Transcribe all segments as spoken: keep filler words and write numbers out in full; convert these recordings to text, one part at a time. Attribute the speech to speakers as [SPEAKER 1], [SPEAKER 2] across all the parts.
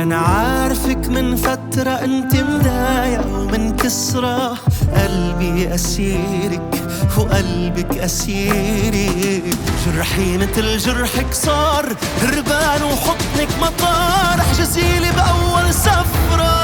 [SPEAKER 1] أنا عارفك من فترة أنت مضايقة ومن كسرة، قلبي أسيرك وقلبك أسيري، جرحي متل جرحك صار هربان وحضنك مطار، احجزيلي بأول سفرة.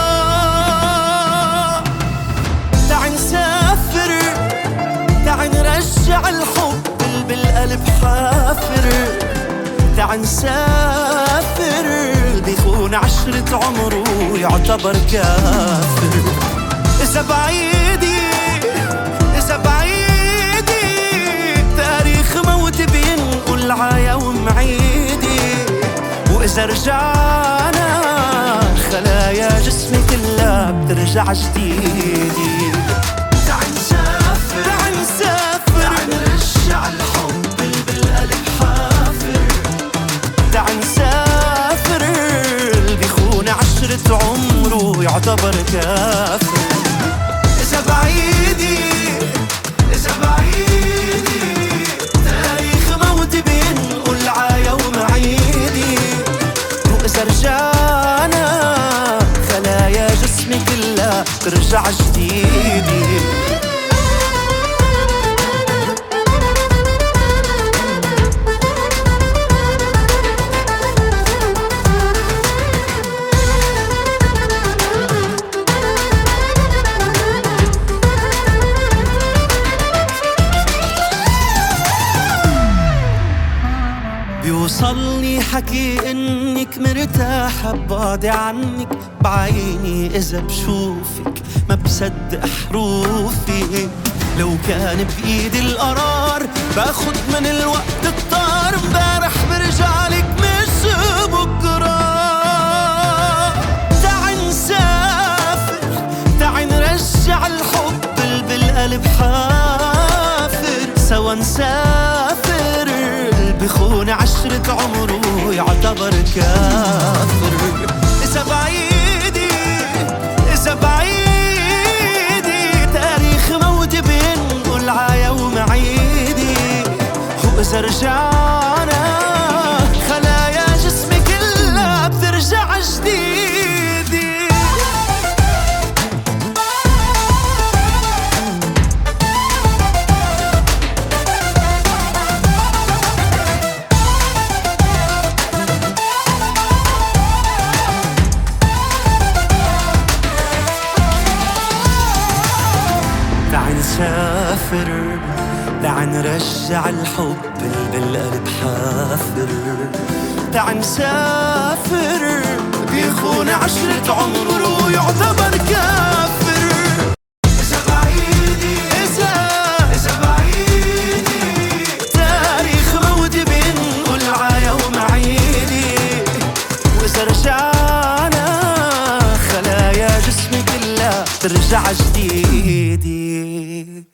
[SPEAKER 1] تعي نسافر، تعي نرجع الحب بالقلب حافر، تعي نسافر، بيخون عشرة عمره يعتبر كافر. إذا بعيدي إذا بعيدي تاريخ موت بينقل عيوم عيدي، وإذا رجعنا خلايا جسمي كلها بترجع جديدي. تعي نسافر تعي نسافر تعي نرجع الحب بالقلب حافر، تعي نسافر، اللي بيخون عشرة عمره يعتبر كافر. إذا بعيدي إذا بعيدي تاريخ موت بينقل عيوم عيدي، وإذا رجعنا خلايا جسمي كلها ترجع جديدي. بيوصلني حكي انك مرتاحة ببعدي عنك، بعيني اذا بشوفك ما بصدق حروفي، لو كان بايدي القرار باخد من الوقت الطار، امبارح برجعلك مش بكرة. تعي نسافر تعي نرجع الحب بالقلب حافر، سوا نسافر، بيخون عشرة عمره يعتبر كافر. إذا بعيدي إذا بعيدي تاريخ موت بينقل عيوم عيدي، وإذا رجعنا خلايا جسمي كلها بترجع جديدي. تعي نسافر تعي نرجع الحب بالقلب حافر، تعي نسافر، بيخون عشرة عمره يعتبر كافر. إذا بعيدي إذا إذا بعيدي تاريخ موت بينقل عيوم عيدي، وإذا رجعنا خلايا جسمي كلها ترجع جديدي.